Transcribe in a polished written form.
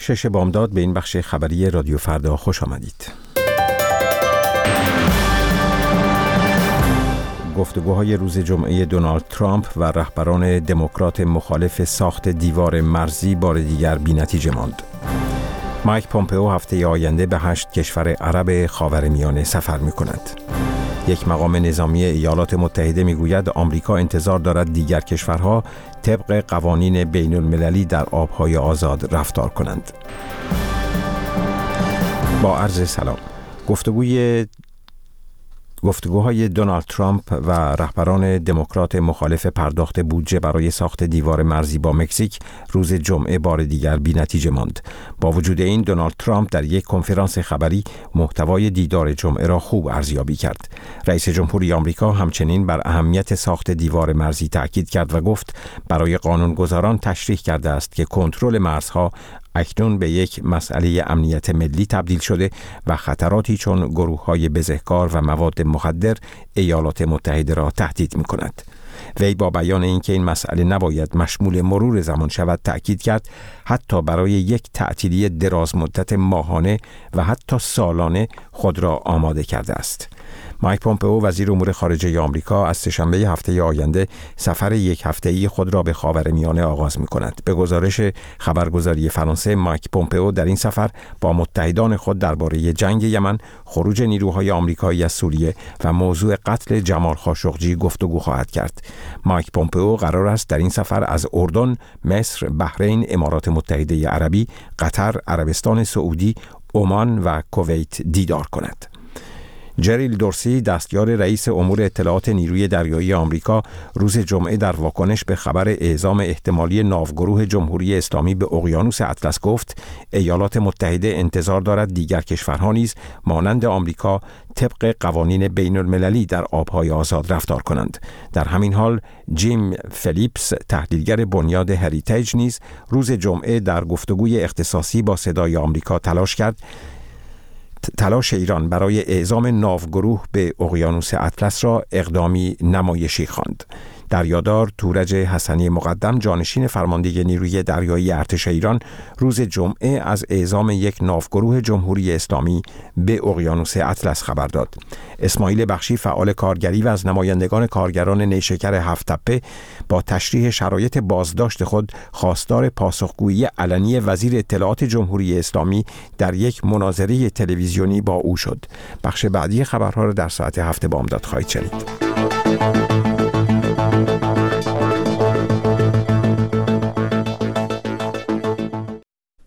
6 بامداد به این بخش خبری رادیو فردا خوش آمدید. گفتگوهای روز جمعه دونالد ترامپ و رهبران دموکرات مخالف ساخت دیوار مرزی بار دیگر بی‌نتیجه ماند. مایک پومپئو هفته آینده به 8 کشور عرب خاورمیانه سفر می‌کند. یک مقام نظامی ایالات متحده میگوید آمریکا انتظار دارد دیگر کشورها طبق قوانین بین المللی در آبهای آزاد رفتار کنند. با عرض سلام. گفتگوهای دونالد ترامپ و رهبران دموکرات مخالف پرداخت بودجه برای ساخت دیوار مرزی با مکزیک روز جمعه بار دیگر بی‌نتیجه ماند. با وجود این دونالد ترامپ در یک کنفرانس خبری محتوای دیدار جمعه را خوب ارزیابی کرد. رئیس جمهوری آمریکا همچنین بر اهمیت ساخت دیوار مرزی تاکید کرد و گفت برای قانونگذاران تشریح کرده است که کنترل مرزها اکنون به یک مسئله امنیت ملی تبدیل شده و خطراتی چون گروه‌های بزهکار و مواد مخدر ایالات متحده را تهدید می‌کند. وی با بیان اینکه این مسئله نباید مشمول مرور زمان شود تأکید کرد حتی برای یک تعطیلی دراز مدت ماهانه و حتی سالانه خود را آماده کرده است. مایک پومپئو وزیر امور خارجه آمریکا از سه‌شنبه هفته آینده سفر یک هفته‌ای خود را به خاورمیانه آغاز می‌کند. به گزارش خبرگزاری فرانسه مایک پومپئو در این سفر با متحدان خود درباره جنگ یمن، خروج نیروهای آمریکایی از سوریه و موضوع قتل جمال خاشقجی گفتگو خواهد کرد. مایک پومپئو قرار است در این سفر از اردن، مصر، بحرین، امارات متحده عربی، قطر، عربستان سعودی، عمان و کویت دیدار کند. جریل دورسی دستیار رئیس امور اطلاعات نیروی دریایی آمریکا روز جمعه در واکنش به خبر اعزام احتمالی ناوگروه جمهوری اسلامی به اقیانوس اطلس گفت ایالات متحده انتظار دارد دیگر کشورها نیز مانند آمریکا طبق قوانین بین المللی در آبهای آزاد رفتار کنند. در همین حال جیم فلیپس تحلیلگر بنیاد هریتیج نیز روز جمعه در گفتگوی اختصاصی با صدای آمریکا تلاش ایران برای اعزام ناوگروه به اقیانوس اطلس را اقدامی نمایشی خواند. دریادار تورج حسنی مقدم جانشین فرمانده نیروی دریایی ارتش ایران روز جمعه از اعزام یک ناوگروه جمهوری اسلامی به اقیانوس اطلس خبر داد. اسماعیل بخشی فعال کارگری و از نمایندگان کارگران نیشکر هفت تپه با تشریح شرایط بازداشت خود خواستار پاسخگویی علنی وزیر اطلاعات جمهوری اسلامی در یک مناظره تلویزیونی با او شد. بخش بعدی خبرها را در ساعت 7 بامداد خواهید شنید.